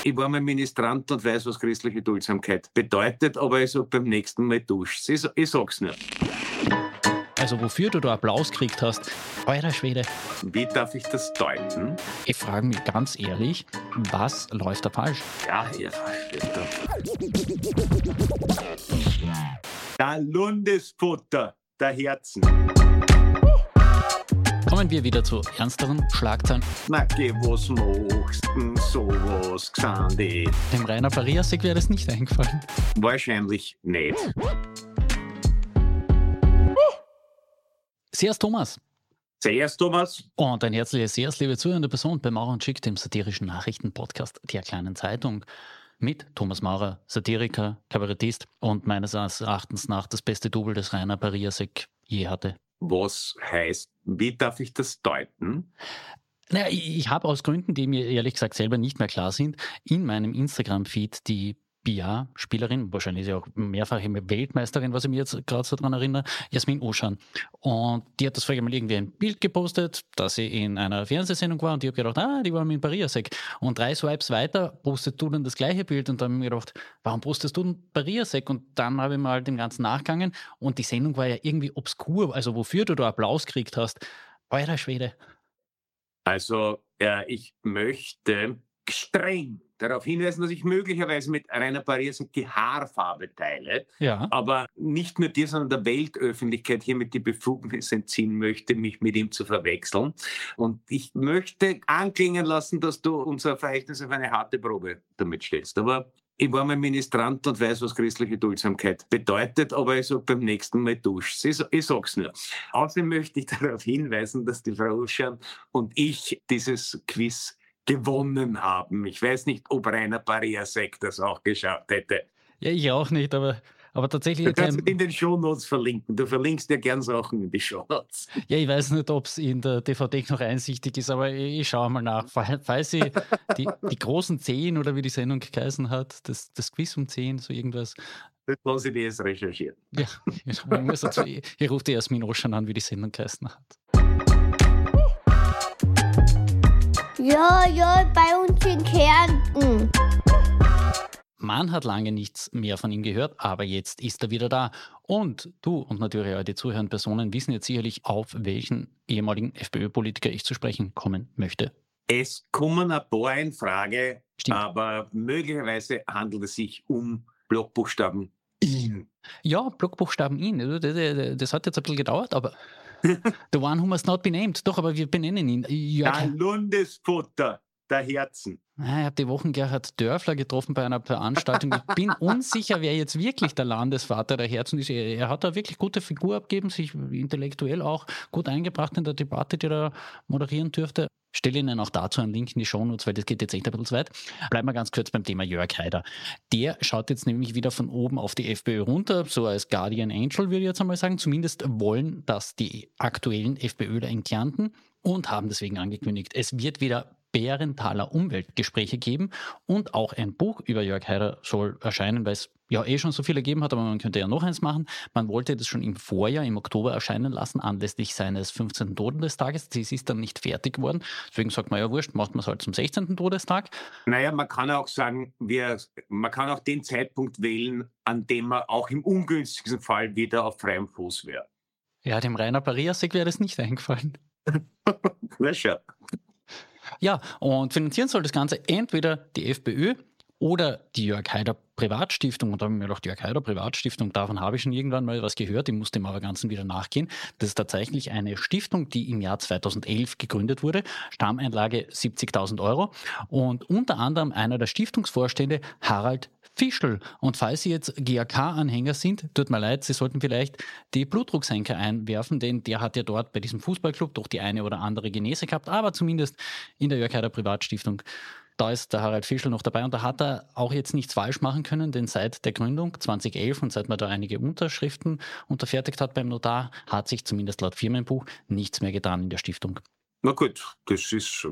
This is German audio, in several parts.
Ich war mal Ministrant und weiß, was christliche Duldsamkeit bedeutet, aber ich sag beim nächsten Mal dusch's. Ich sag's nur. Also wofür du da Applaus gekriegt hast, alter Schwede. Wie darf ich das deuten? Ich frage mich ganz ehrlich, was läuft da falsch? Ja, ihr versteht doch. Der Lundesfutter der Herzen. Kommen wir wieder zu ernsteren Schlagzeilen. Na, geh, was machst denn sowas, Xandi? Dem Rainer Pariasek wäre das nicht eingefallen. Wahrscheinlich nicht. Servus Thomas. Zuerst, Thomas. Und ein herzliches Servus, liebe zuhörende Person bei Maurer und Schick, dem satirischen Nachrichtenpodcast der Kleinen Zeitung. Mit Thomas Maurer, Satiriker, Kabarettist und meines Erachtens nach das beste Double, das Rainer Pariasek je hatte. Was heißt, wie darf ich das deuten? Naja, ich habe aus Gründen, die mir ehrlich gesagt selber nicht mehr klar sind, in meinem Instagram-Feed die Bia-Spielerin, wahrscheinlich ist sie auch mehrfache Weltmeisterin, was ich mir jetzt gerade so dran erinnere, Jasmin Oschan. Und die hat das vorher mal irgendwie ein Bild gepostet, dass sie in einer Fernsehsendung war und ich habe gedacht, die war mit Pariasek. Und 3 Swipes weiter postest du dann das gleiche Bild und dann habe ich mir gedacht, warum postest du denn Pariasek? Und dann habe ich mal dem Ganzen nachgegangen und die Sendung war ja irgendwie obskur, also wofür du da Applaus gekriegt hast. Alter Schwede. Also, ich möchte streng darauf hinweisen, dass ich möglicherweise mit Rainer Pariasek die Haarfarbe teile, Ja. aber nicht nur dir, sondern der Weltöffentlichkeit hiermit die Befugnis entziehen möchte, mich mit ihm zu verwechseln. Und ich möchte anklingen lassen, dass du unser Verhältnis auf eine harte Probe damit stellst. Aber ich war mal Ministrant und weiß, was christliche Duldsamkeit bedeutet, aber ich sag beim nächsten Mal dusch's. Ich sag's nur. Außerdem möchte ich darauf hinweisen, dass die Frau Uschan und ich dieses Quiz gewonnen haben. Ich weiß nicht, ob Rainer Pariasek das auch geschafft hätte. Ja, ich auch nicht, aber tatsächlich... Du kannst in den Shownotes verlinken. Du verlinkst ja gern Sachen in die Shownotes. Ja, ich weiß nicht, ob es in der DVD noch einsichtig ist, aber ich schaue mal nach. Falls sie die großen 10 oder wie die Sendung geheißen hat, das Quiz um 10, so irgendwas. Das lasse ich dir jetzt recherchieren. Ja, hier ruft die Jasmin Oschan an, wie die Sendung geheißen hat. Ja, bei uns in Kärnten. Man hat lange nichts mehr von ihm gehört, aber jetzt ist er wieder da. Und du und natürlich auch die zuhörenden Personen wissen jetzt sicherlich, auf welchen ehemaligen FPÖ-Politiker ich zu sprechen kommen möchte. Es kommen ein paar in Frage, Stimmt. aber möglicherweise handelt es sich um Blockbuchstaben IN. Ja, Blockbuchstaben ihn. Das hat jetzt ein bisschen gedauert, aber the one who must not be named. Doch, aber wir benennen ihn. Der Lundesfutter der Herzen. Ich habe die Wochen Gerhard Dörfler getroffen bei einer Veranstaltung. Ich bin unsicher, wer jetzt wirklich der Landesvater der Herzen ist. Er hat da wirklich gute Figur abgegeben, sich intellektuell auch gut eingebracht in der Debatte, die er moderieren dürfte. Ich stelle Ihnen auch dazu einen Link in die Shownotes, weil das geht jetzt echt ein bisschen zu weit. Bleiben wir ganz kurz beim Thema Jörg Haider. Der schaut jetzt nämlich wieder von oben auf die FPÖ runter, so als Guardian Angel würde ich jetzt einmal sagen. Zumindest wollen das die aktuellen FPÖler in Kärnten und haben deswegen angekündigt, es wird wieder Bärenthaler Umweltgespräche geben und auch ein Buch über Jörg Haider soll erscheinen, weil es ja schon so viele gegeben hat, aber man könnte ja noch eins machen. Man wollte das schon im Vorjahr, im Oktober erscheinen lassen, anlässlich seines 15. Todestages. Das ist dann nicht fertig geworden. Deswegen sagt man ja wurscht, macht man es halt zum 16. Todestag. Naja, man kann auch sagen, man kann auch den Zeitpunkt wählen, an dem man auch im ungünstigsten Fall wieder auf freiem Fuß wäre. Ja, dem Rainer Pariasek wäre das nicht eingefallen. Na schau. Ja, und finanzieren soll das Ganze entweder die FPÖ oder die Jörg Haider Privatstiftung. Und da habe ich mir gedacht, Jörg Haider Privatstiftung, davon habe ich schon irgendwann mal was gehört. Ich musste dem aber Ganzen wieder nachgehen. Das ist tatsächlich eine Stiftung, die im Jahr 2011 gegründet wurde. Stammeinlage 70.000 Euro. Und unter anderem einer der Stiftungsvorstände, Harald Fischl. Und falls Sie jetzt GAK-Anhänger sind, tut mir leid, Sie sollten vielleicht die Blutdrucksenker einwerfen, denn der hat ja dort bei diesem Fußballclub doch die eine oder andere Genese gehabt, aber zumindest in der Jörg Haider Privatstiftung. Da ist der Harald Fischl noch dabei und da hat er auch jetzt nichts falsch machen können, denn seit der Gründung 2011 und seit man da einige Unterschriften unterfertigt hat beim Notar, hat sich zumindest laut Firmenbuch nichts mehr getan in der Stiftung. Na gut, das ist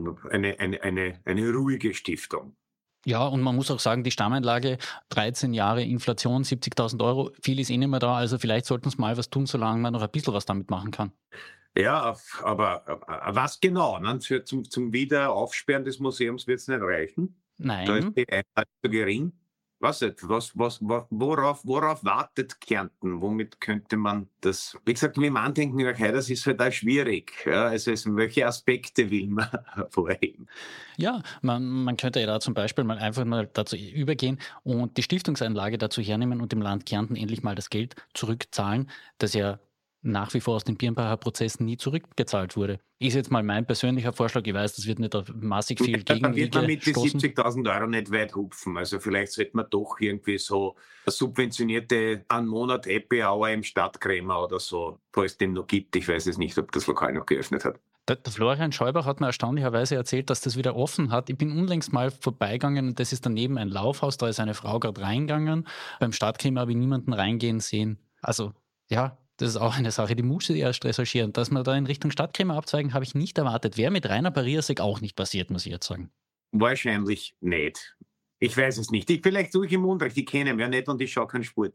eine ruhige Stiftung. Ja, und man muss auch sagen, die Stammeinlage, 13 Jahre Inflation, 70.000 Euro, viel ist eh nicht mehr da, also vielleicht sollten wir mal was tun, solange man noch ein bisschen was damit machen kann. Ja, aber was genau? Ne? Zum Wiederaufsperren des Museums wird es nicht reichen? Da ist Nein. die Einheit zu gering. Was nicht, worauf wartet Kärnten? Womit könnte man das, wie gesagt, mit dem Andenken nach heute, das ist halt auch schwierig. Ja, also welche Aspekte will man hervorheben? Ja, man könnte ja da zum Beispiel einfach mal dazu übergehen und die Stiftungseinlage dazu hernehmen und dem Land Kärnten endlich mal das Geld zurückzahlen, das ja nach wie vor aus den Birnbacher Prozessen nie zurückgezahlt wurde. Ist jetzt mal mein persönlicher Vorschlag. Ich weiß, das wird nicht auf massig viel Ja, da wird man mit den gestoßen. 70.000 Euro nicht weit hupfen. Also vielleicht sollte man doch irgendwie so eine subventionierte einen Monat Happy Hour im Stadtkrämer oder so, falls es den noch gibt. Ich weiß es nicht, ob das Lokal noch geöffnet hat. Der Florian Schäuber hat mir erstaunlicherweise erzählt, dass das wieder offen hat. Ich bin unlängst mal vorbeigegangen und das ist daneben ein Laufhaus, da ist eine Frau gerade reingegangen. Beim Stadtkrämer habe ich niemanden reingehen sehen. Also ja, das ist auch eine Sache, die muss ich erst recherchieren. Dass wir da in Richtung Stadtkrämer abzweigen, habe ich nicht erwartet. Wäre mit Rainer Pariasek auch nicht passiert, muss ich jetzt sagen. Wahrscheinlich nicht. Ich weiß es nicht. Vielleicht suche ich im Unrecht. Ich kenne ihn ja nicht und ich schaue keinen Sport.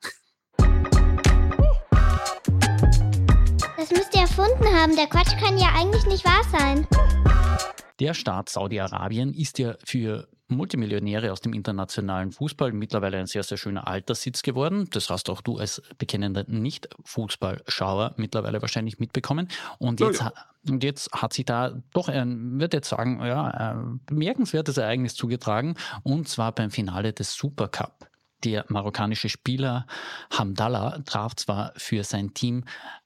Das müsst ihr erfunden haben. Der Quatsch kann ja eigentlich nicht wahr sein. Der Staat Saudi-Arabien ist ja für Multimillionäre aus dem internationalen Fußball mittlerweile ein sehr, sehr schöner Alterssitz geworden. Das hast auch du als bekennender Nicht-Fußballschauer mittlerweile wahrscheinlich mitbekommen. Und jetzt hat sich da doch ein, würde jetzt sagen, bemerkenswertes Ereignis zugetragen. Und zwar beim Finale des Supercup. Der marokkanische Spieler Hamdallah traf zwar für sein Team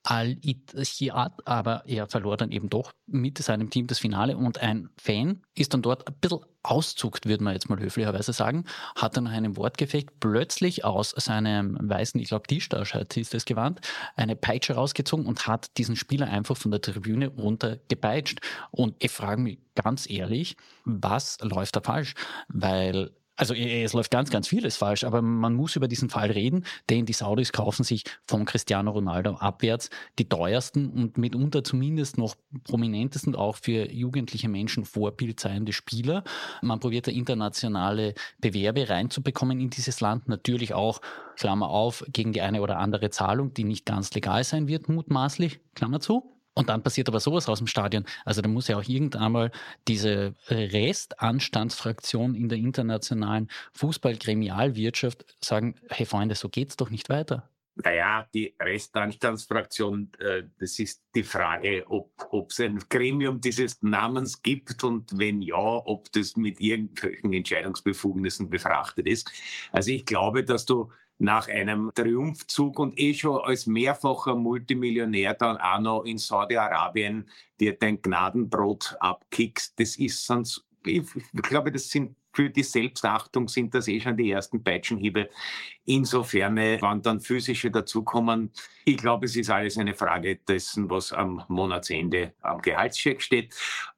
Al-Ittihad, aber er verlor dann eben doch mit seinem Team das Finale und ein Fan ist dann dort ein bisschen auszuckt, würde man jetzt mal höflicherweise sagen, hat dann nach einem Wortgefecht plötzlich aus seinem weißen, ich glaube T-Shirt hieß das Gewand, eine Peitsche rausgezogen und hat diesen Spieler einfach von der Tribüne runter gepeitscht. Und ich frage mich ganz ehrlich, was läuft da falsch? Weil also es läuft ganz, ganz vieles falsch, aber man muss über diesen Fall reden, denn die Saudis kaufen sich von Cristiano Ronaldo abwärts die teuersten und mitunter zumindest noch prominentesten, auch für jugendliche Menschen vorbildseiende Spieler. Man probiert da internationale Bewerbe reinzubekommen in dieses Land, natürlich auch, Klammer auf, gegen die eine oder andere Zahlung, die nicht ganz legal sein wird, mutmaßlich, Klammer zu. Und dann passiert aber sowas aus dem Stadion. Also da muss ja auch irgendwann mal diese Restanstandsfraktion in der internationalen Fußballgremialwirtschaft sagen, hey Freunde, so geht's doch nicht weiter. Naja, die Restanstandsfraktion, das ist die Frage, ob es ein Gremium dieses Namens gibt und wenn ja, ob das mit irgendwelchen Entscheidungsbefugnissen befrachtet ist. Also ich glaube, dass du nach einem Triumphzug und schon als mehrfacher Multimillionär dann auch noch in Saudi-Arabien dir dein Gnadenbrot abkickst, das ist sonst, ich glaube, das sind für die Selbstachtung sind das schon die ersten Peitschenhiebe. Insofern, wenn dann physische dazukommen, ich glaube, es ist alles eine Frage dessen, was am Monatsende am Gehaltscheck steht.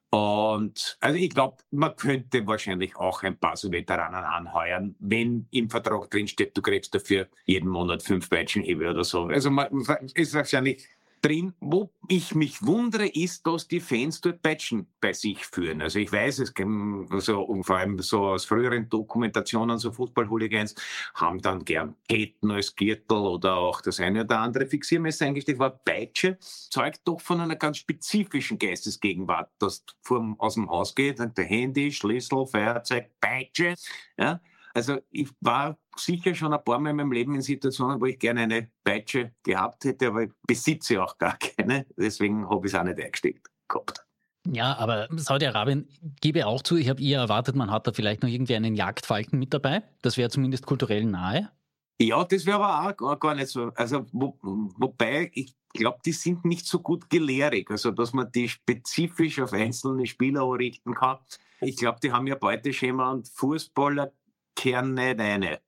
Und also ich glaube, man könnte wahrscheinlich auch ein paar so Veteranen anheuern, wenn im Vertrag drinsteht, du kriegst dafür jeden Monat 5 Peitschenhiebe oder so. Also man ist wahrscheinlich drin. Wo ich mich wundere, ist, dass die Fans dort Peitschen bei sich führen. Also ich weiß, es gibt so, und vor allem so aus früheren Dokumentationen, so Fußball-Hooligans, haben dann gern Ketten als Gürtel oder auch das eine oder andere Fixiermesser eingestellt. War Peitsche zeugt doch von einer ganz spezifischen Geistesgegenwart, dass aus dem Haus geht, der Handy, Schlüssel, Feuerzeug, Peitsche, ja. Also ich war sicher schon ein paar Mal in meinem Leben in Situationen, wo ich gerne eine Peitsche gehabt hätte, aber ich besitze auch gar keine. Deswegen habe ich es auch nicht eingesteckt gehabt. Ja, aber Saudi-Arabien gebe auch zu, ich habe eher erwartet, man hat da vielleicht noch irgendwie einen Jagdfalken mit dabei. Das wäre zumindest kulturell nahe. Ja, das wäre aber auch gar nicht so. Also wobei, ich glaube, die sind nicht so gut gelehrig, also dass man die spezifisch auf einzelne Spieler richten kann. Ich glaube, die haben ja Beuteschema und Fußballer kehren nicht eine.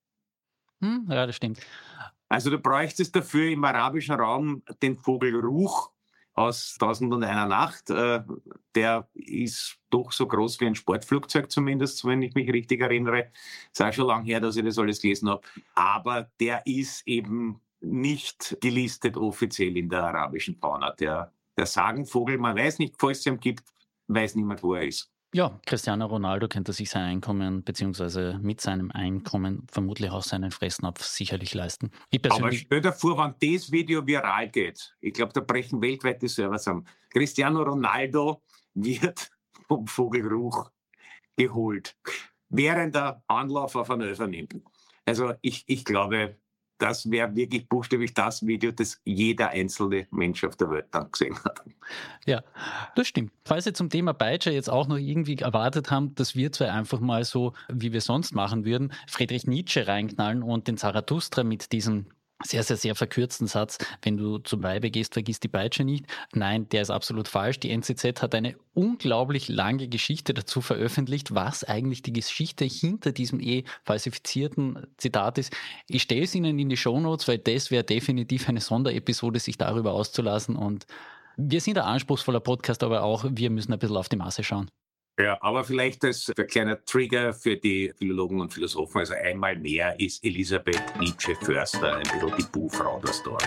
Ja, das stimmt. Also du bräuchtest dafür im arabischen Raum den Vogel Ruch aus 1001 Nacht. Der ist doch so groß wie ein Sportflugzeug zumindest, wenn ich mich richtig erinnere. Ist auch schon lange her, dass ich das alles gelesen habe. Aber der ist eben nicht gelistet offiziell in der arabischen Fauna. Der Sagenvogel, man weiß nicht, falls es ihn gibt, weiß niemand, wo er ist. Ja, Cristiano Ronaldo könnte sich sein Einkommen beziehungsweise mit seinem Einkommen vermutlich auch seinen Fressnapf sicherlich leisten. Aber stell dir vor, wenn das Video viral geht, ich glaube, da brechen weltweit die Server zusammen. Cristiano Ronaldo wird vom Vogelruch geholt. währender Anlauf auf einen Öfer nimmt. Also ich glaube, das wäre wirklich buchstäblich das Video, das jeder einzelne Mensch auf der Welt dann gesehen hat. Ja, das stimmt. Falls Sie zum Thema Peitsche jetzt auch noch irgendwie erwartet haben, dass wir zwei einfach mal so, wie wir sonst machen würden, Friedrich Nietzsche reinknallen und den Zarathustra mit diesem sehr, sehr, sehr verkürzten Satz, wenn du zum Weibe gehst, vergiss die Peitsche nicht. Nein, der ist absolut falsch. Die NZZ hat eine unglaublich lange Geschichte dazu veröffentlicht, was eigentlich die Geschichte hinter diesem falsifizierten Zitat ist. Ich stelle es Ihnen in die Shownotes, weil das wäre definitiv eine Sonderepisode, sich darüber auszulassen. Und wir sind ein anspruchsvoller Podcast, aber auch wir müssen ein bisschen auf die Masse schauen. Ja, aber vielleicht als ein kleiner Trigger für die Philologen und Philosophen. Also einmal mehr ist Elisabeth Nietzsche-Förster ein bisschen die Buhfrau der Story.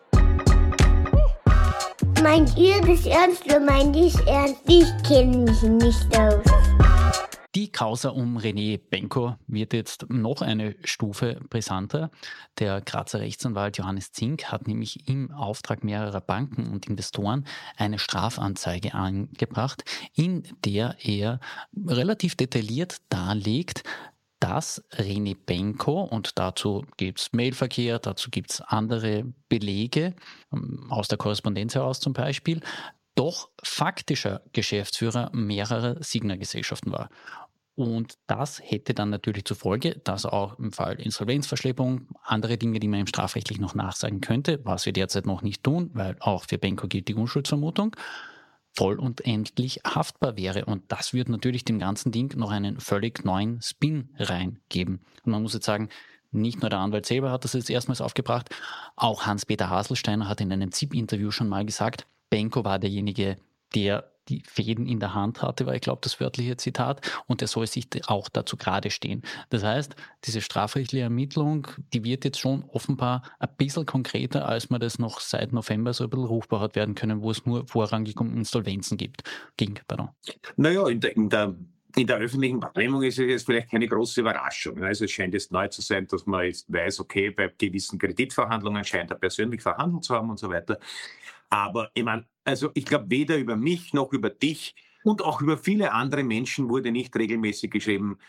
Meint ihr das ernst oder meint ich ernst? Ich kenne mich nicht aus. Die Causa um René Benko wird jetzt noch eine Stufe brisanter. Der Grazer Rechtsanwalt Johannes Zink hat nämlich im Auftrag mehrerer Banken und Investoren eine Strafanzeige angebracht, in der er relativ detailliert darlegt, dass René Benko, und dazu gibt es Mailverkehr, dazu gibt es andere Belege, aus der Korrespondenz heraus zum Beispiel, doch faktischer Geschäftsführer mehrerer Signa-Gesellschaften war. Und das hätte dann natürlich zur Folge, dass auch im Fall Insolvenzverschleppung, andere Dinge, die man im strafrechtlich noch nachsagen könnte, was wir derzeit noch nicht tun, weil auch für Benko gilt die Unschuldsvermutung, voll und endlich haftbar wäre. Und das wird natürlich dem ganzen Ding noch einen völlig neuen Spin reingeben. Und man muss jetzt sagen, nicht nur der Anwalt selber hat das jetzt erstmals aufgebracht, auch Hans-Peter Haselsteiner hat in einem ZIP-Interview schon mal gesagt, Benko war derjenige, der die Fäden in der Hand hatte, war, ich glaube, das wörtliche Zitat, und er soll sich auch dazu gerade stehen. Das heißt, diese strafrechtliche Ermittlung, die wird jetzt schon offenbar ein bisschen konkreter, als man das noch seit November so ein bisschen rufbar hat werden können, wo es nur vorrangig um Insolvenzen ging. Naja, in der öffentlichen Wahrnehmung ist es jetzt vielleicht keine große Überraschung. Also es scheint jetzt neu zu sein, dass man jetzt weiß, okay, bei gewissen Kreditverhandlungen scheint er persönlich verhandelt zu haben und so weiter. Aber ich meine, also ich glaube, weder über mich noch über dich und auch über viele andere Menschen wurde nicht regelmäßig geschrieben,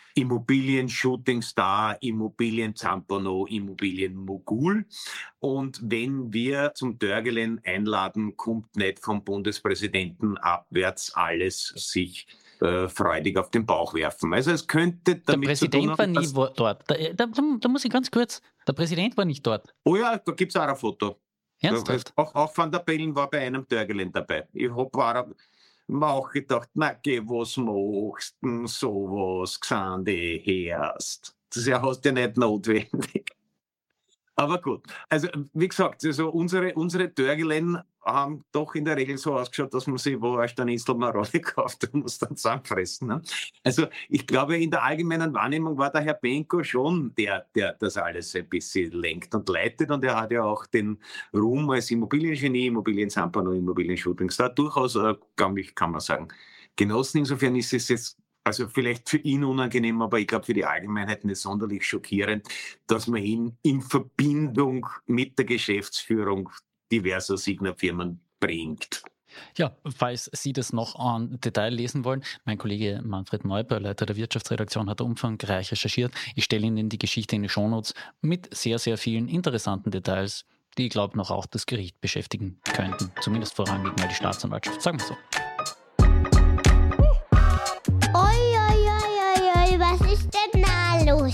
Immobilien-Shooting-Star, Immobilien-Zampano, Immobilien-Mogul. Und wenn wir zum Dörgelen einladen, kommt nicht vom Bundespräsidenten abwärts alles sich freudig auf den Bauch werfen. Also es könnte damit der Präsident war nie dort. Da muss ich ganz kurz, der Präsident war nicht dort. Oh ja, da gibt es auch ein Foto. Ernsthaft? Auch Van der Bellen war bei einem Dörgelen dabei. Ich habe mir auch gedacht, na geh, was machst du sowas, Xande, herst. Das hast du ja nicht notwendig. Aber gut, also wie gesagt, also unsere Dörgelen haben doch in der Regel so ausgeschaut, dass man sich wo erst eine Insel Marone kauft und muss dann zusammenfressen. Ne? Also ich glaube, in der allgemeinen Wahrnehmung war der Herr Benko schon der das alles ein bisschen lenkt und leitet, und er hat ja auch den Ruhm als Immobiliengenie, Immobilien-Zampano, Immobilien-Shootingstar durchaus, kann man sagen, genossen. Insofern ist es jetzt also vielleicht für ihn unangenehm, aber ich glaube für die Allgemeinheit nicht sonderlich schockierend, dass man ihn in Verbindung mit der Geschäftsführung diverser Signa-Firmen bringt. Ja, falls Sie das noch en Detail lesen wollen, mein Kollege Manfred Neuper, Leiter der Wirtschaftsredaktion, hat umfangreich recherchiert. Ich stelle Ihnen die Geschichte in die Shownotes mit sehr, sehr vielen interessanten Details, die, ich glaube, noch auch das Gericht beschäftigen könnten. Zumindest vorrangig mal die Staatsanwaltschaft, sagen wir so. Was ist denn da los?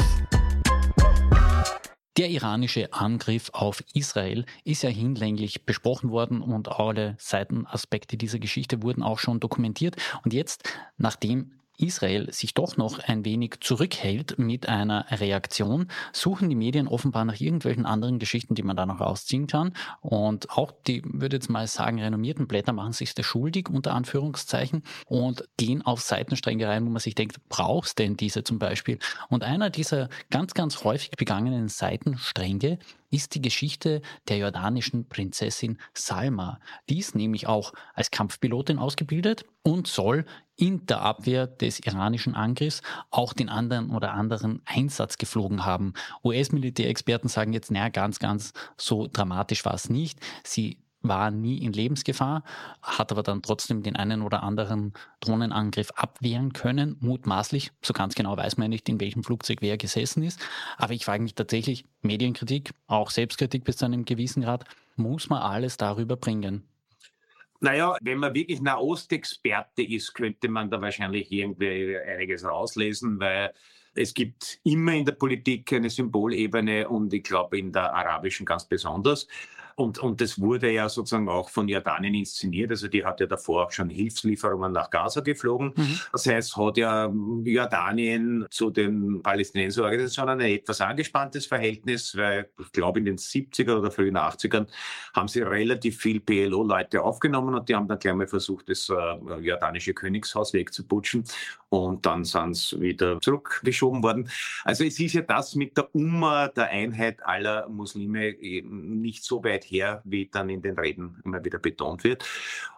Der iranische Angriff auf Israel ist ja hinlänglich besprochen worden und alle Seitenaspekte dieser Geschichte wurden auch schon dokumentiert. Und jetzt, nachdem Israel sich doch noch ein wenig zurückhält mit einer Reaktion, suchen die Medien offenbar nach irgendwelchen anderen Geschichten, die man da noch rausziehen kann. Und auch die, würde jetzt mal sagen, renommierten Blätter machen sich da schuldig, unter Anführungszeichen, und gehen auf Seitenstränge rein, wo man sich denkt, brauchst denn diese zum Beispiel? Und einer dieser ganz, ganz häufig begangenen Seitenstränge ist die Geschichte der jordanischen Prinzessin Salma. Die ist nämlich auch als Kampfpilotin ausgebildet und soll in der Abwehr des iranischen Angriffs auch den anderen Einsatz geflogen haben. US-Militärexperten sagen jetzt, naja, ganz, ganz so dramatisch war es nicht. Sie war nie in Lebensgefahr, hat aber dann trotzdem den einen oder anderen Drohnenangriff abwehren können, mutmaßlich. So ganz genau weiß man nicht, in welchem Flugzeug wer gesessen ist. Aber ich frage mich tatsächlich, Medienkritik, auch Selbstkritik bis zu einem gewissen Grad, muss man alles darüber bringen? Naja, wenn man wirklich Nahostexperte ist, könnte man da wahrscheinlich irgendwie einiges rauslesen, weil es gibt immer in der Politik eine Symbolebene und ich glaube in der arabischen ganz besonders. Und das wurde ja sozusagen auch von Jordanien inszeniert. Also die hat ja davor auch schon Hilfslieferungen nach Gaza geflogen. Das heißt, hat ja Jordanien zu den Palästinenserorganisationen ein etwas angespanntes Verhältnis, weil ich glaube in den 70er oder frühen 80ern haben sie relativ viel PLO-Leute aufgenommen und die haben dann gleich mal versucht, das jordanische Königshaus wegzuputschen. Und dann sind sie wieder zurückgeschoben worden. Also es ist ja das mit der Umma, der Einheit aller Muslime, nicht so weit her, wie dann in den Reden immer wieder betont wird.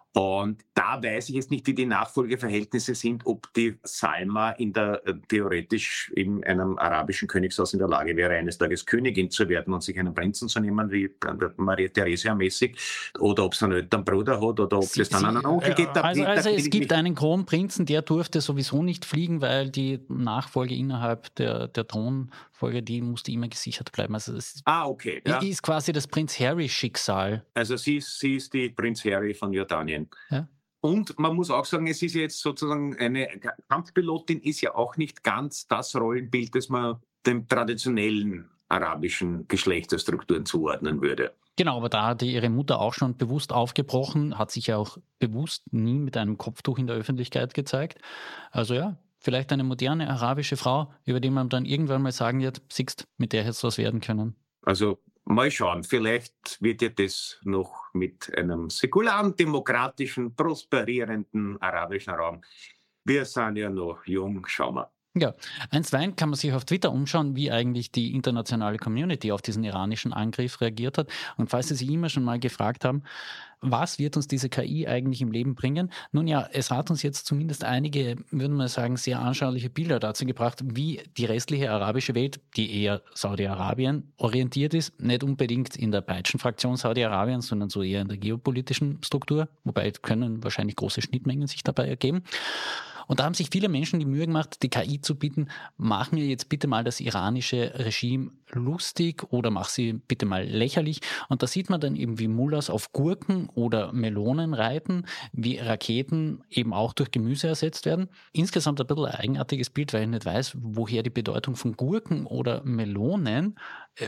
Und da weiß ich jetzt nicht, wie die Nachfolgeverhältnisse sind, ob die Salma theoretisch in einem arabischen Königshaus in der Lage wäre, eines Tages Königin zu werden und sich einen Prinzen zu nehmen, wie Maria Theresia mäßig, oder ob sie einen älteren Bruder hat, oder ob es dann einen Onkel gibt. Also es gibt einen Kronprinzen, der durfte sowieso nicht fliegen, weil die Nachfolge innerhalb der Thronfolge, die musste immer gesichert bleiben. Also okay. Ja. Ist quasi das Prinz Harry-Schicksal. Also sie ist die Prinz Harry von Jordanien. Ja. Und man muss auch sagen, es ist jetzt sozusagen eine Kampfpilotin ist ja auch nicht ganz das Rollenbild, das man dem traditionellen arabischen Geschlechterstrukturen zuordnen würde. Genau, aber da hatte ihre Mutter auch schon bewusst aufgebrochen, hat sich ja auch bewusst nie mit einem Kopftuch in der Öffentlichkeit gezeigt. Also ja, vielleicht eine moderne arabische Frau, über die man dann irgendwann mal sagen wird, siehst, mit der hätte es was werden können. Also mal schauen, vielleicht wird ja das noch mit einem säkularen, demokratischen, prosperierenden arabischen Raum. Wir sind ja noch jung, schauen wir. Ja, einstweilen kann man sich auf Twitter umschauen, wie eigentlich die internationale Community auf diesen iranischen Angriff reagiert hat. Und falls Sie sich immer schon mal gefragt haben, was wird uns diese KI eigentlich im Leben bringen? Nun ja, es hat uns jetzt zumindest einige, würden wir sagen, sehr anschauliche Bilder dazu gebracht, wie die restliche arabische Welt, die eher Saudi-Arabien orientiert ist, nicht unbedingt in der Peitschenfraktion Saudi-Arabiens, sondern so eher in der geopolitischen Struktur, wobei können wahrscheinlich große Schnittmengen sich dabei ergeben. Und da haben sich viele Menschen die Mühe gemacht, die KI zu bitten, mach mir jetzt bitte mal das iranische Regime lustig oder mach sie bitte mal lächerlich. Und da sieht man dann eben, wie Mullahs auf Gurken oder Melonen reiten, wie Raketen eben auch durch Gemüse ersetzt werden. Insgesamt ein bisschen ein eigenartiges Bild, weil ich nicht weiß, woher die Bedeutung von Gurken oder Melonen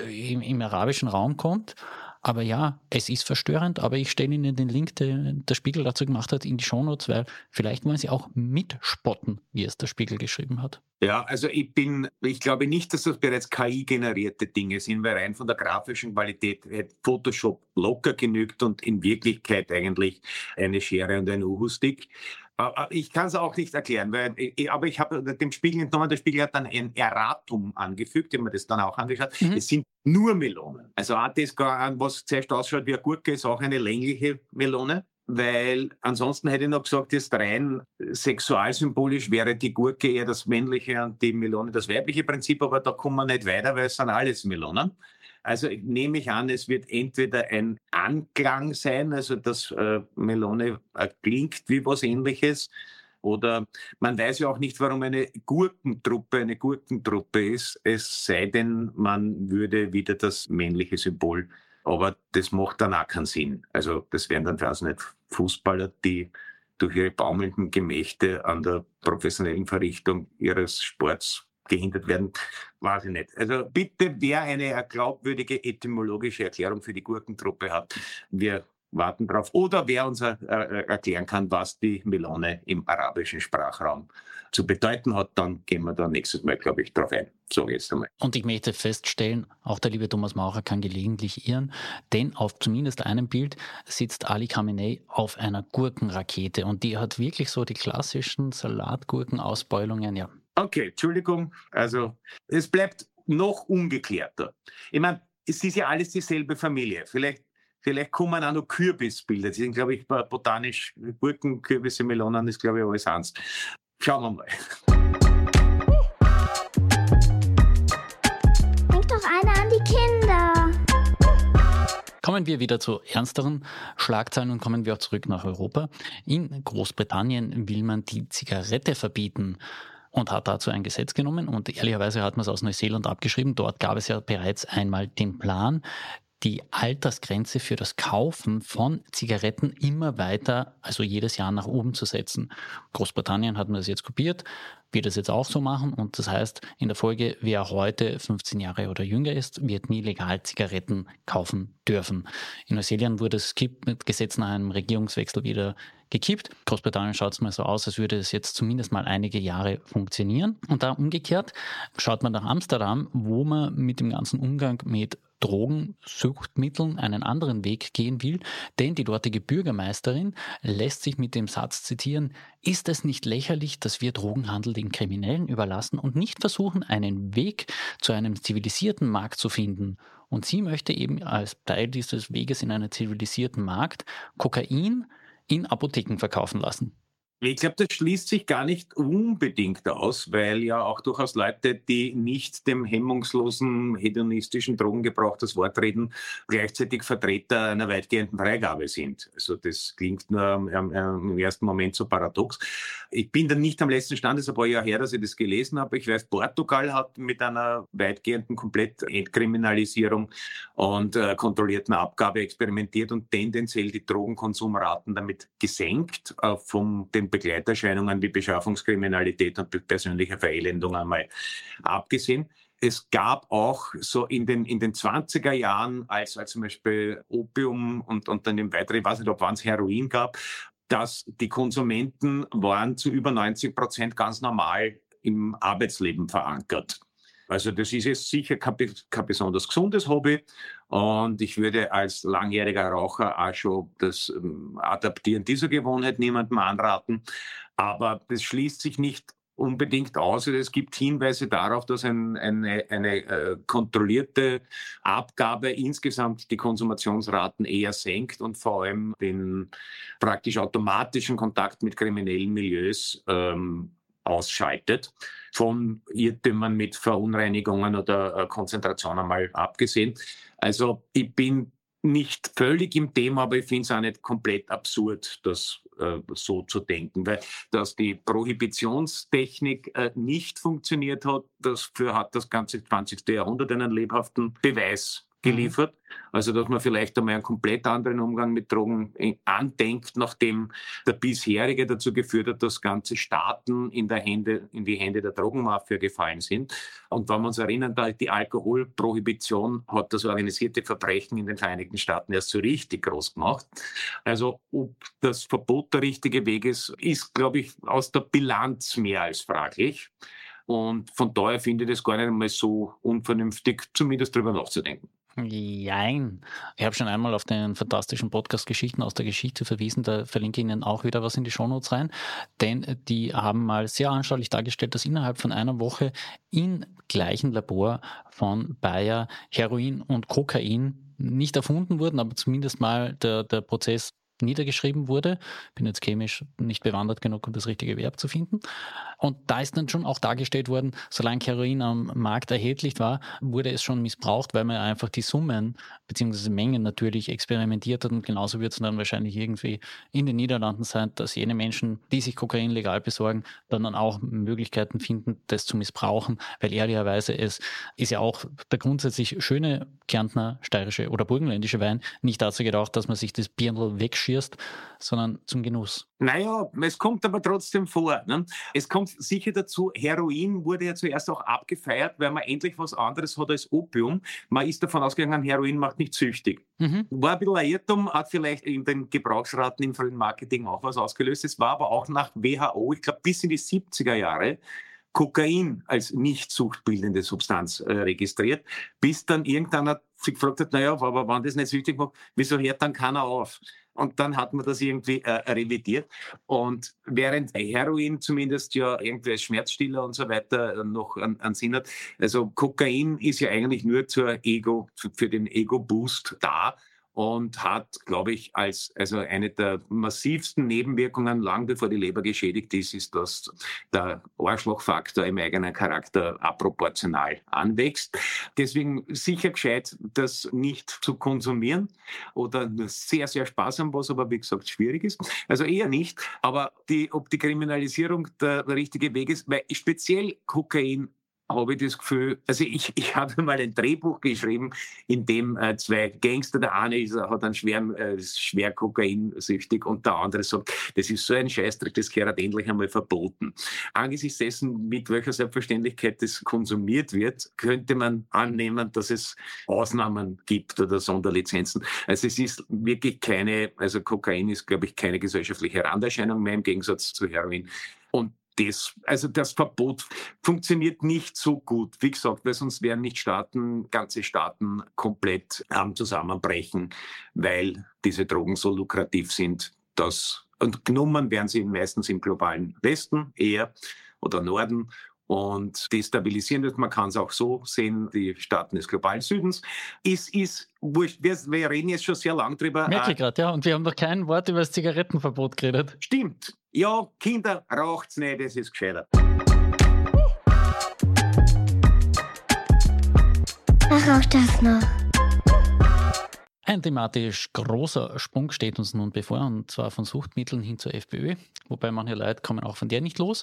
im arabischen Raum kommt. Aber ja, es ist verstörend, aber ich stelle Ihnen den Link, den der Spiegel dazu gemacht hat, in die Shownotes, weil vielleicht wollen Sie auch mitspotten, wie es der Spiegel geschrieben hat. Ja, also ich glaube nicht, dass das bereits KI-generierte Dinge sind, weil rein von der grafischen Qualität hätte Photoshop locker genügt und in Wirklichkeit eigentlich eine Schere und ein Uhu-Stick. Ich kann es auch nicht erklären, aber ich habe dem Spiegel entnommen, der Spiegel hat dann ein Erratum angefügt, ich habe mir das dann auch angeschaut. Es sind nur Melonen. Also auch das, was zuerst ausschaut wie eine Gurke, ist auch eine längliche Melone, weil ansonsten hätte ich noch gesagt, jetzt rein sexualsymbolisch wäre die Gurke eher das männliche und die Melone das weibliche Prinzip, aber da kommen wir nicht weiter, weil es sind alles Melonen. Also nehme ich an, es wird entweder ein Anklang sein, also dass Melone klingt wie was Ähnliches, oder man weiß ja auch nicht, warum eine Gurkentruppe ist, es sei denn, man würde wieder das männliche Symbol. Aber das macht dann auch keinen Sinn. Also das wären dann also nicht Fußballer, die durch ihre baumelnden Gemächte an der professionellen Verrichtung ihres Sports gehindert werden, weiß ich nicht. Also bitte, wer eine glaubwürdige etymologische Erklärung für die Gurkentruppe hat, wir warten drauf. Oder wer uns erklären kann, was die Melone im arabischen Sprachraum zu bedeuten hat, dann gehen wir da nächstes Mal, glaube ich, drauf ein. So jetzt einmal. Und ich möchte feststellen, auch der liebe Thomas Maurer kann gelegentlich irren, denn auf zumindest einem Bild sitzt Ali Khamenei auf einer Gurkenrakete und die hat wirklich so die klassischen Salatgurkenausbeulungen, ja. Okay, Entschuldigung. Also es bleibt noch ungeklärter. Ich meine, es ist ja alles dieselbe Familie. Vielleicht kommen auch noch Kürbisbilder. Die sind, glaube ich, botanisch, Gurken, Kürbisse, Melonen, ist, glaube ich, alles eins. Schauen wir mal. Denk doch einer an die Kinder. Kommen wir wieder zu ernsteren Schlagzeilen und kommen wir auch zurück nach Europa. In Großbritannien will man die Zigarette verbieten und hat dazu ein Gesetz genommen. Und ehrlicherweise hat man es aus Neuseeland abgeschrieben. Dort gab es ja bereits einmal den Plan, die Altersgrenze für das Kaufen von Zigaretten immer weiter, also jedes Jahr nach oben zu setzen. Großbritannien hat man das jetzt kopiert, wird das jetzt auch so machen und das heißt in der Folge, wer heute 15 Jahre oder jünger ist, wird nie legal Zigaretten kaufen dürfen. In Neuseeland wurde das Gesetz nach einem Regierungswechsel wieder gekippt. Großbritannien schaut es mal so aus, als würde es jetzt zumindest mal einige Jahre funktionieren. Und da umgekehrt schaut man nach Amsterdam, wo man mit dem ganzen Umgang mit Drogensuchtmitteln einen anderen Weg gehen will, denn die dortige Bürgermeisterin lässt sich mit dem Satz zitieren: Ist es nicht lächerlich, dass wir Drogenhandel den Kriminellen überlassen und nicht versuchen, einen Weg zu einem zivilisierten Markt zu finden? Und sie möchte eben als Teil dieses Weges in einen zivilisierten Markt Kokain in Apotheken verkaufen lassen. Ich glaube, das schließt sich gar nicht unbedingt aus, weil ja auch durchaus Leute, die nicht dem hemmungslosen hedonistischen Drogengebrauch das Wort reden, gleichzeitig Vertreter einer weitgehenden Freigabe sind. Also das klingt nur im ersten Moment so paradox. Ich bin dann nicht am letzten Stand, es ist ein paar Jahre her, dass ich das gelesen habe. Ich weiß, Portugal hat mit einer weitgehenden Komplett-Entkriminalisierung und kontrollierten Abgabe experimentiert und tendenziell die Drogenkonsumraten damit gesenkt, von den Begleiterscheinungen wie Beschaffungskriminalität und persönliche Verelendung einmal abgesehen. Es gab auch so in den 20er Jahren, als zum Beispiel Opium und dann im Weiteren, ich weiß nicht, ob es Heroin gab, dass die Konsumenten waren zu über 90% ganz normal im Arbeitsleben verankert. Also das ist jetzt sicher kein besonders gesundes Hobby und ich würde als langjähriger Raucher auch schon das Adaptieren dieser Gewohnheit niemandem anraten. Aber das schließt sich nicht unbedingt aus. Es gibt Hinweise darauf, dass eine kontrollierte Abgabe insgesamt die Konsumationsraten eher senkt und vor allem den praktisch automatischen Kontakt mit kriminellen Milieus ausschaltet. Von Irrtümern mit Verunreinigungen oder Konzentrationen mal abgesehen. Also ich bin nicht völlig im Thema, aber ich finde es auch nicht komplett absurd, das so zu denken, weil dass die Prohibitionstechnik nicht funktioniert hat, dafür hat das ganze 20. Jahrhundert einen lebhaften Beweis geliefert. Also, dass man vielleicht einmal einen komplett anderen Umgang mit Drogen andenkt, nachdem der bisherige dazu geführt hat, dass ganze Staaten in die Hände der Drogenmafia gefallen sind. Und wenn wir uns erinnern, die Alkoholprohibition hat das organisierte Verbrechen in den Vereinigten Staaten erst so richtig groß gemacht. Also, ob das Verbot der richtige Weg ist, glaube ich, aus der Bilanz mehr als fraglich. Und von daher finde ich das gar nicht mal so unvernünftig, zumindest darüber nachzudenken. Jein. Ich habe schon einmal auf den fantastischen Podcast Geschichten aus der Geschichte verwiesen, da verlinke ich Ihnen auch wieder was in die Shownotes rein, denn die haben mal sehr anschaulich dargestellt, dass innerhalb von einer Woche im gleichen Labor von Bayer Heroin und Kokain nicht erfunden wurden, aber zumindest mal der Prozess niedergeschrieben wurde. Bin jetzt chemisch nicht bewandert genug, um das richtige Verb zu finden. Und da ist dann schon auch dargestellt worden, solange Heroin am Markt erhältlich war, wurde es schon missbraucht, weil man einfach die Summen bzw. Mengen natürlich experimentiert hat. Und genauso wird es dann wahrscheinlich irgendwie in den Niederlanden sein, dass jene Menschen, die sich Kokain legal besorgen, dann auch Möglichkeiten finden, das zu missbrauchen, weil ehrlicherweise es ist ja auch der grundsätzlich schöne Kärntner, steirische oder burgenländische Wein nicht dazu gedacht, dass man sich das Birndl wegschießt, sondern zum Genuss. Naja, es kommt aber trotzdem vor. Ne? Es kommt sicher dazu, Heroin wurde ja zuerst auch abgefeiert, weil man endlich was anderes hat als Opium. Man ist davon ausgegangen, Heroin macht nicht süchtig. War ein bisschen ein Irrtum, hat vielleicht in den Gebrauchsraten im frühen Marketing auch was ausgelöst. Es war aber auch nach WHO, ich glaube bis in die 70er Jahre, Kokain als nicht suchtbildende Substanz registriert, bis dann irgendeiner sich gefragt hat, naja, aber wenn das nicht süchtig macht, wieso hört dann keiner auf? Und dann hat man das irgendwie revidiert. Und während Heroin zumindest ja irgendwie als Schmerzstiller und so weiter noch einen Sinn hat, also Kokain ist ja eigentlich nur für den Ego-Boost da. und hat, glaube ich, also eine der massivsten Nebenwirkungen, lang bevor die Leber geschädigt ist, dass der Arschlochfaktor im eigenen Charakter aproportional anwächst. Deswegen sicher gescheit, das nicht zu konsumieren oder nur sehr, sehr sparsam, was aber wie gesagt schwierig ist. Also eher nicht. Aber ob die Kriminalisierung der richtige Weg ist, weil speziell Kokain habe ich das Gefühl, also ich habe mal ein Drehbuch geschrieben, in dem zwei Gangster, der eine hat einen schwer kokainsüchtig und der andere sagt, das ist so ein Scheißdreck, das gehört endlich einmal verboten. Angesichts dessen, mit welcher Selbstverständlichkeit das konsumiert wird, könnte man annehmen, dass es Ausnahmen gibt oder Sonderlizenzen. Also es ist wirklich also Kokain ist, glaube ich, keine gesellschaftliche Randerscheinung mehr im Gegensatz zu Heroin. Und das Verbot funktioniert nicht so gut, wie gesagt, weil sonst wären nicht ganze Staaten komplett am Zusammenbrechen, weil diese Drogen so lukrativ sind, und genommen werden sie meistens im globalen Westen eher oder Norden und destabilisieren wird. Man kann es auch so sehen, die Staaten des globalen Südens. Ist wurscht. Wir reden jetzt schon sehr lang drüber. Merke ich gerade, ja. Und wir haben noch kein Wort über das Zigarettenverbot geredet. Stimmt. Ja, Kinder, raucht's nicht, das ist gescheiter. Ach, auch das noch. Ein thematisch großer Sprung steht uns nun bevor, und zwar von Suchtmitteln hin zur FPÖ. Wobei manche Leute kommen auch von der nicht los.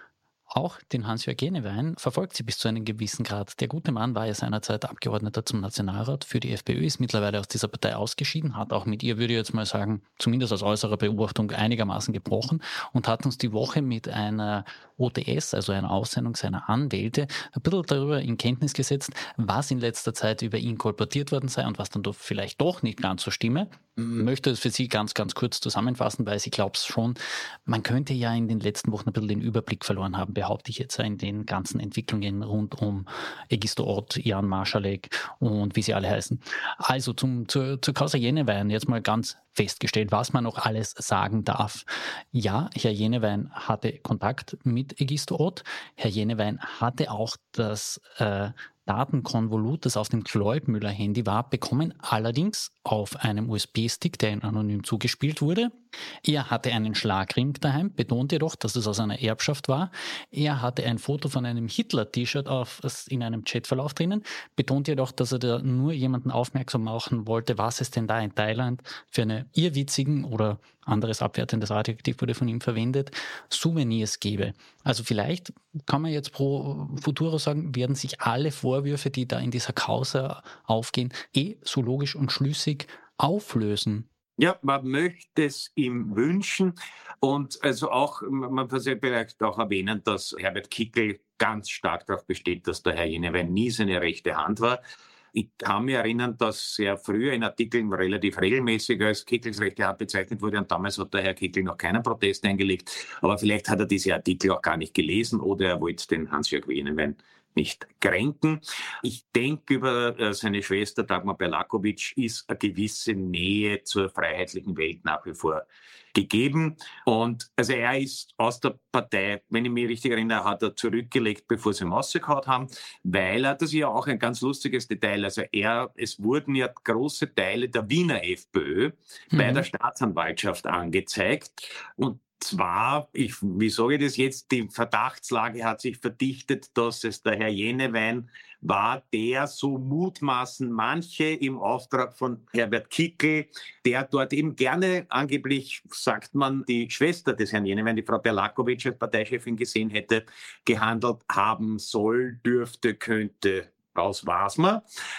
Auch den Hans-Jörg Jenewein verfolgt sie bis zu einem gewissen Grad. Der gute Mann war ja seinerzeit Abgeordneter zum Nationalrat für die FPÖ, ist mittlerweile aus dieser Partei ausgeschieden, hat auch mit ihr, würde ich jetzt mal sagen, zumindest aus äußerer Beobachtung einigermaßen gebrochen und hat uns die Woche mit einer OTS, also einer Aussendung seiner Anwälte, ein bisschen darüber in Kenntnis gesetzt, was in letzter Zeit über ihn kolportiert worden sei und was dann doch vielleicht doch nicht ganz so stimme. Ich möchte es für Sie ganz, ganz kurz zusammenfassen, weil ich glaube es schon, man könnte ja in den letzten Wochen ein bisschen den Überblick verloren haben, behaupte ich jetzt, in den ganzen Entwicklungen rund um Egisto Ott, Jan Marschalek und wie sie alle heißen. Also zur Causa Jenewein jetzt mal ganz festgestellt, was man noch alles sagen darf. Ja, Herr Jenewein hatte Kontakt mit Egisto Ott. Herr Jenewein hatte auch das Datenkonvolut, das auf dem Gläubmüller-Handy war, bekommen, allerdings auf einem USB-Stick, der ihm anonym zugespielt wurde. Er hatte einen Schlagring daheim, betont jedoch, dass es aus einer Erbschaft war. Er hatte ein Foto von einem Hitler-T-Shirt in einem Chatverlauf drinnen, betont jedoch, dass er da nur jemanden aufmerksam machen wollte, was es denn da in Thailand für eine irrwitzigen oder anderes abwertendes Adjektiv wurde von ihm verwendet, Souvenirs gebe. Also vielleicht kann man jetzt pro futuro sagen, werden sich alle Vorwürfe, die da in dieser Causa aufgehen, so logisch und schlüssig auflösen. Ja, man möchte es ihm wünschen und also auch, man muss ja vielleicht auch erwähnen, dass Herbert Kickl ganz stark darauf besteht, dass der Herr Jenewein nie seine rechte Hand war. Ich kann mich erinnern, dass er früher in Artikeln relativ regelmäßig als Kickls rechte Hand bezeichnet wurde und damals hat der Herr Kickl noch keinen Protest eingelegt, aber vielleicht hat er diese Artikel auch gar nicht gelesen oder er wollte den Hans-Jörg Jenewein nicht kränken. Ich denke, über seine Schwester Dagmar Berlakovic ist eine gewisse Nähe zur freiheitlichen Welt nach wie vor gegeben. Und also er ist aus der Partei, wenn ich mich richtig erinnere, hat er zurückgelegt, bevor sie ihn rausgehauen haben, weil das ist ja auch ein ganz lustiges Detail. Also es wurden ja große Teile der Wiener FPÖ bei der Staatsanwaltschaft angezeigt und zwar, wie sage ich das jetzt, die Verdachtslage hat sich verdichtet, dass es der Herr Jenewein war, der, so mutmaßen manche im Auftrag von Herbert Kickl, der dort eben gerne, angeblich sagt man, die Schwester des Herrn Jenewein, die Frau Berlakovic als Parteichefin gesehen hätte, gehandelt haben soll, dürfte, könnte. Raus war's man.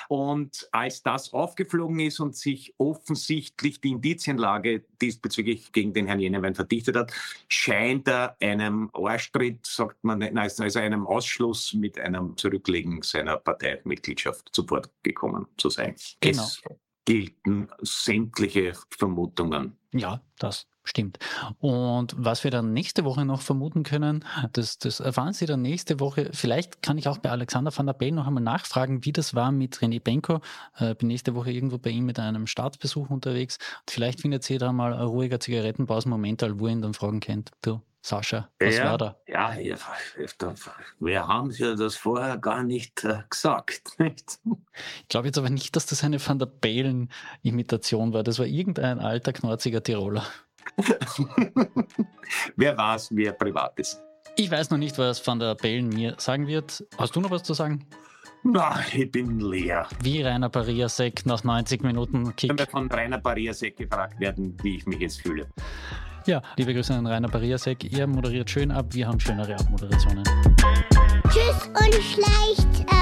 Und als das aufgeflogen ist und sich offensichtlich die Indizienlage diesbezüglich gegen den Herrn Jenewein verdichtet hat, scheint er einem Arschtritt, sagt man, also einem Ausschluss mit einem Zurücklegen seiner Parteimitgliedschaft sofort gekommen zu sein. Genau. Es gelten sämtliche Vermutungen. Ja, das Stimmt. Und was wir dann nächste Woche noch vermuten können, das erfahren Sie dann nächste Woche. Vielleicht kann ich auch bei Alexander Van der Bellen noch einmal nachfragen, wie das war mit René Benko. Bin nächste Woche irgendwo bei ihm mit einem Staatsbesuch unterwegs. Und vielleicht findet sie da mal ein ruhiger Zigarettenpausen-Moment, wo ihr ihn dann fragen könnt. Du, Sascha, was war da? Ja, wir haben ja das vorher gar nicht gesagt. Nicht? Ich glaube jetzt aber nicht, dass das eine Van der Bellen-Imitation war. Das war irgendein alter, knorziger Tiroler. Wer weiß, wer privat ist. Ich weiß noch nicht, was Van der Bellen mir sagen wird. Hast du noch was zu sagen? Na, ich bin leer. Wie Rainer Pariasek nach 90 Minuten Kick. Wenn wir von Rainer Pariasek gefragt werden, wie ich mich jetzt fühle. Ja, liebe Grüße an Rainer Pariasek. Er moderiert schön ab, wir haben schönere Abmoderationen. Tschüss und schleicht